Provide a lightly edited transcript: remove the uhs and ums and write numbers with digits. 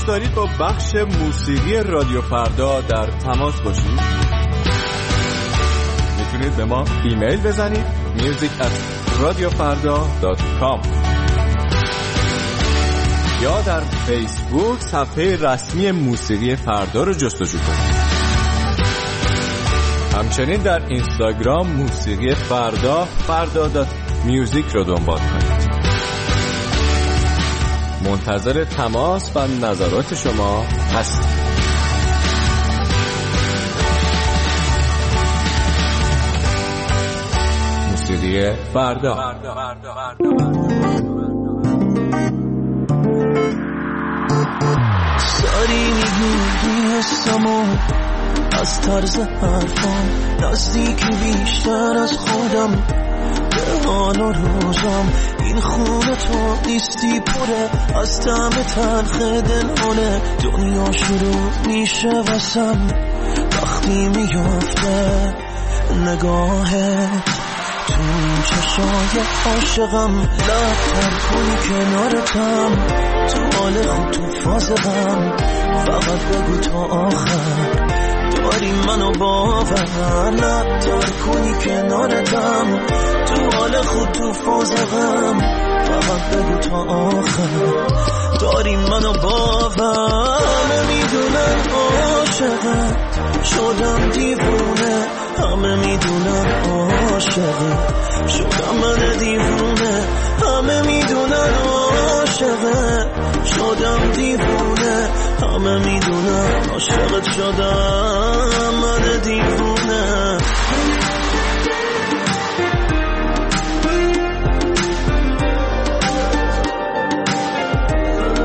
دوست دارید با بخش موسیقی رادیو فردا در تماس باشید؟ میتونید به ما ایمیل بزنید music@radiofarda.com یا در فیسبوک صفحه رسمی موسیقی فردا رو جستجو کنید. همچنین در اینستاگرام موسیقی فردا.music رو دنبال کنید. منتظر تماس و نظرات شما هستیم. موسیقی فردا. ساری میگیری حسمو از طرز حرفام، نزدیکی بیشتر از خودم به حال و روزم. این خونه تو نیستی پره از طعم تلخ دلانه، دنیا شروع میشه واسم وقتی میفته نگاهت تو چشای عاشقم. لبتر کنی کنارتم، تو حال خود تو فاز غم، فقط بگو تا آخر داری منو باور. لبتر کنی کنارتم، تو حال خود تو فاز غم، فقط بگو تا آخر داری منو باور. همه میدونن عاشقت شدم دیوونه، همه میدونن عاشقت شدم من دیوونه، همه میدونن عاشقت شدم دیوونه، همه میدونن عاشقت شدم من دیوونه.